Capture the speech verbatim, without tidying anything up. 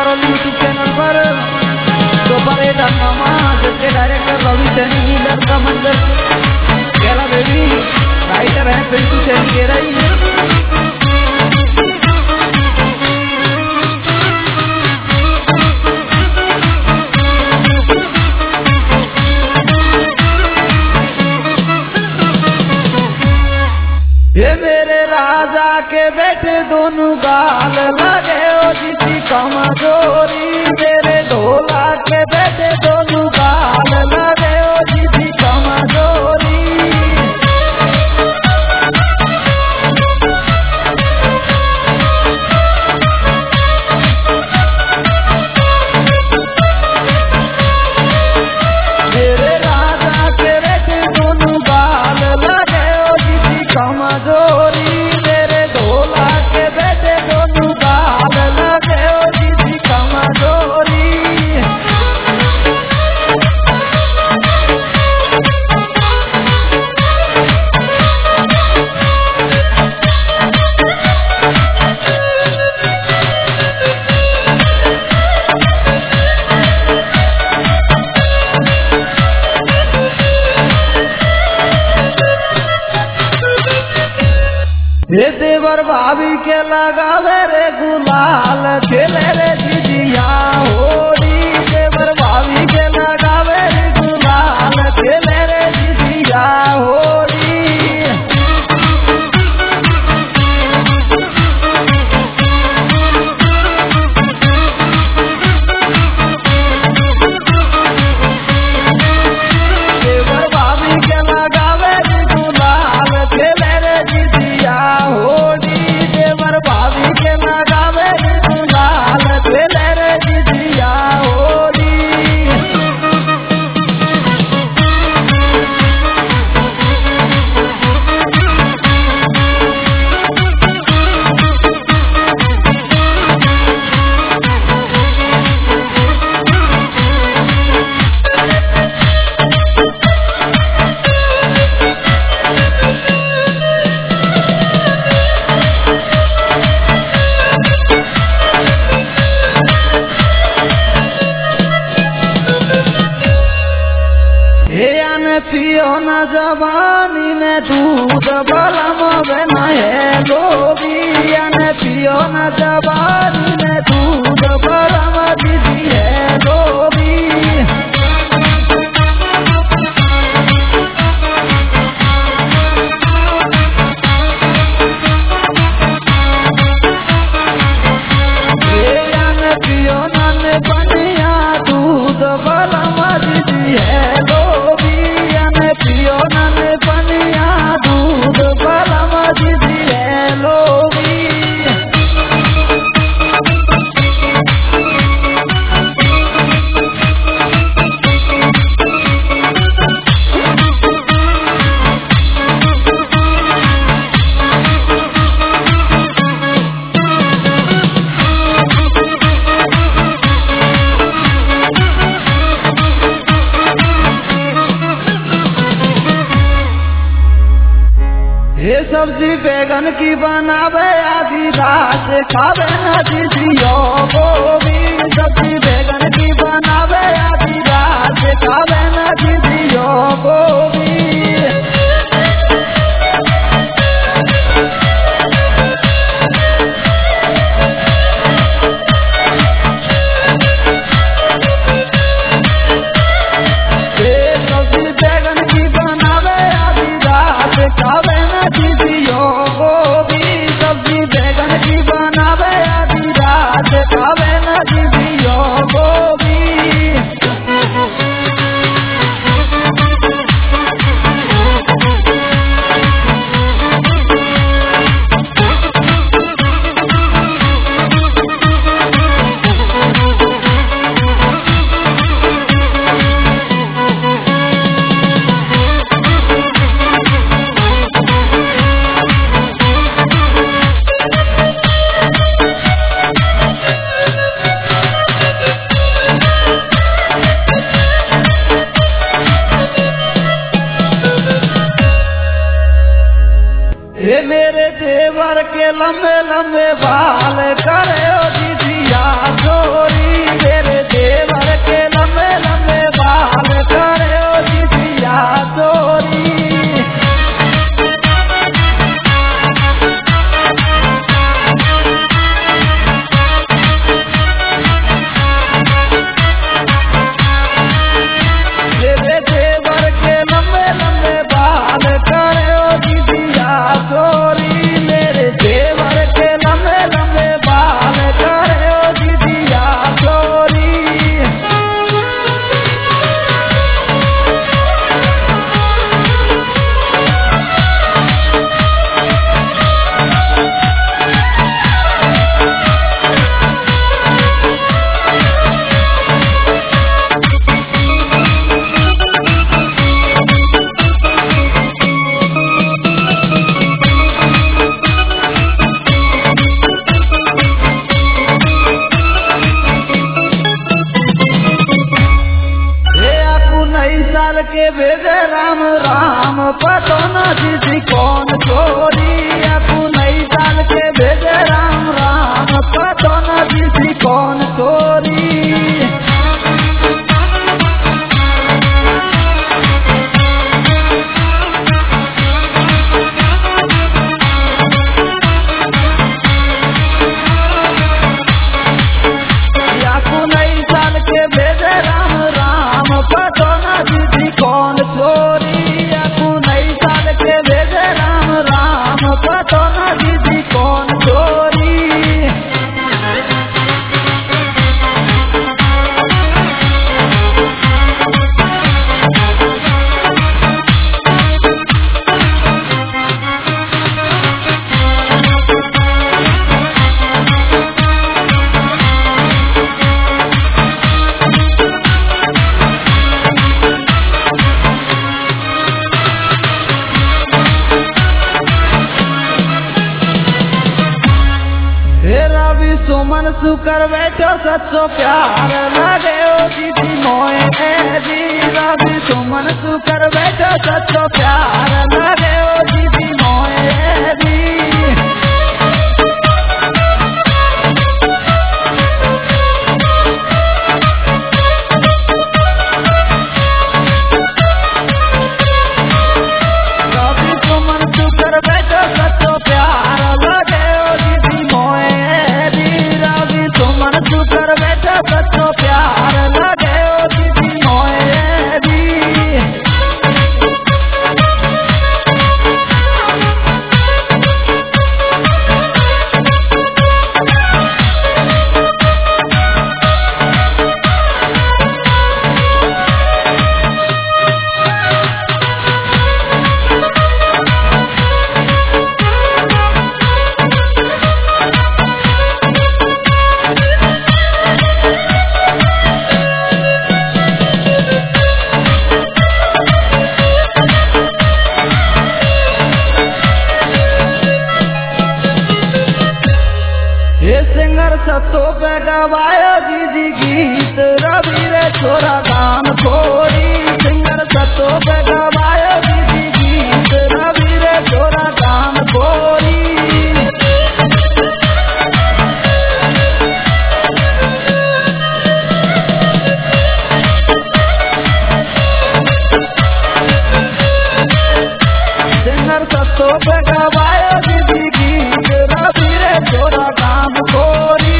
Karol YouTube channel पर superhit मामा जिसके डायरेक्टर रवि सैनी लड़का मंदिर केला बेबी राइटर है पिंटू सैनी के रही। ये मेरे राजा के बेटे दोनों गाल लगे ओ जिसी कमजोरी, मेरे ढोला के बेटे दोनों गाल लगे ओ जिसी कमजोरी। मेरे राजा के बेटे दोनों गाल लगे ओ जिसी कमजोरी, मेरे ढोला के बेटे दोनों गाल लगे ओ जिसी कमजोरी। ये देवर भाभी के लगावे रे गुलाल खेले रे दीदिया होली, देवर भाभी के लगावे रे गुलाल खेले रे दीदिया होली। देवर भाभी के लगावे रे गुलाल खेले रे दीदिया होली, देवर भाभी के लगावे रे गुलाल खेले रे दीदिया होली। पियो न जवानी में दूध बलम बना है लोबिया ने, पियो न जवानी में दूध बलम दीदी है लोबी। पियो न बनिया दूध बलम दीदी है लोबी, पियो न बनिया दूध बलम दीदी है लोबी। ये सब्जी बैगन की बनावे आधी रात खावे न दीदियो गोभी, सब्जी बैगन की बनावे आधी रात खावे न दीदियो गोभी। ये सब्जी बैगन की बनावे आधी रात खावे न दीदियो गोभी, सब्जी बैगन की बनावे आधी रात खावे न दीदियो गोभी। ये मेरे देवर के लंबे लंबे बाल करे ओ दीदिया चोरी, पतो न दीदी कौन चोरी अपू नई साल के भेजे राम राम पतो न दीदी कौन चोरी। सुमन सुकर बैठो सच्चो प्यार लगे ओ दीदी मोए दी रवि सुमन सुकर बैठो सच्चो प्यार लगे ओ दीदी मोए दी। रवि सुमन सुकर बैठो सच्चो प्यार लगे ओ दीदी मोए सुमन सुकर बैठा सच्चो प्यार लगे ओ दीदी मोए दी। सिंगर सत्तो पे गवायो दीदी गीत रवि रे छोरा गान छोरी सिंगर सत्तो पे गवायो दीदी गीत रवि रे छोरा गान छोरी। सिंगर सत्तो पे गवायो दीदी गीत रवि रे छोरा गान छोरी।